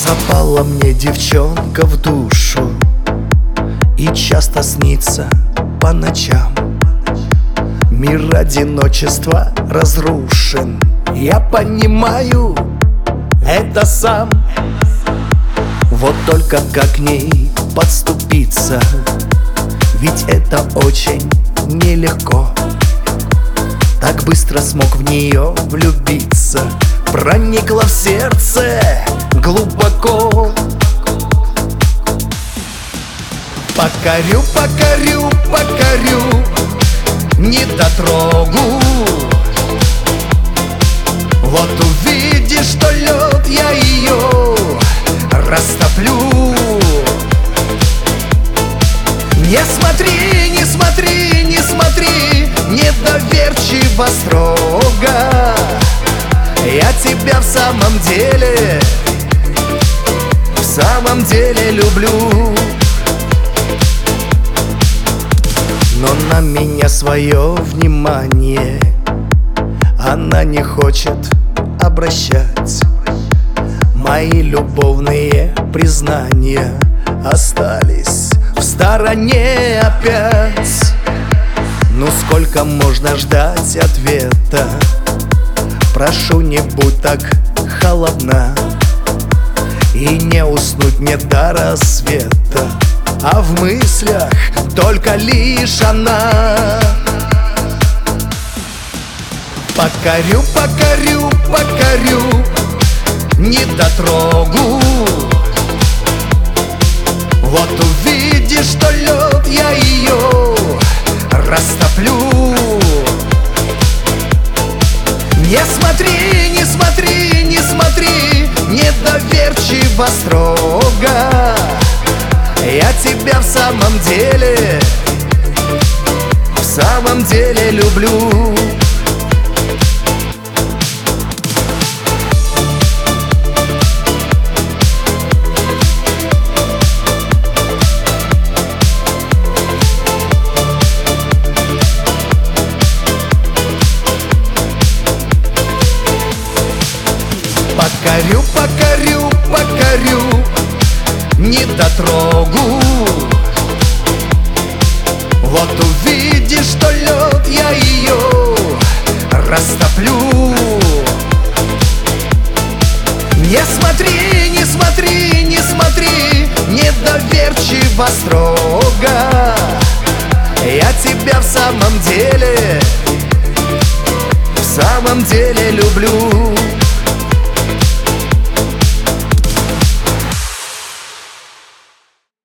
Запала мне девчонка в душу и часто снится по ночам. Мир одиночества разрушен, я понимаю это сам. Вот только как к ней подступиться, ведь это очень нелегко. Так быстро смог в нее влюбиться, проникла в сердце глубоко. Покорю, покорю, покорю недотрогу. Вот увидишь, что лед, я ее растоплю. Не смотри, не смотри, не смотри недоверчиво строго. Я тебя в самом деле люблю. Но на меня свое внимание она не хочет обращать. Мои любовные признания остались в стороне опять. Ну сколько можно ждать ответа? Прошу, не будь так холодна, и не уснуть мне до рассвета, а в мыслях только лишь она. Покорю, покорю, покорю недотрогу. Вот увидишь, что лед, я ее растоплю. Не смотри, не смотри, не смотри недоверчиво строго. Я тебя в самом деле люблю. Покорю, покорю, покорю недотрогу. Вот увидишь, что лед, я ее растоплю. Не смотри, не смотри, не смотри недоверчиво строго. Я тебя в самом деле люблю.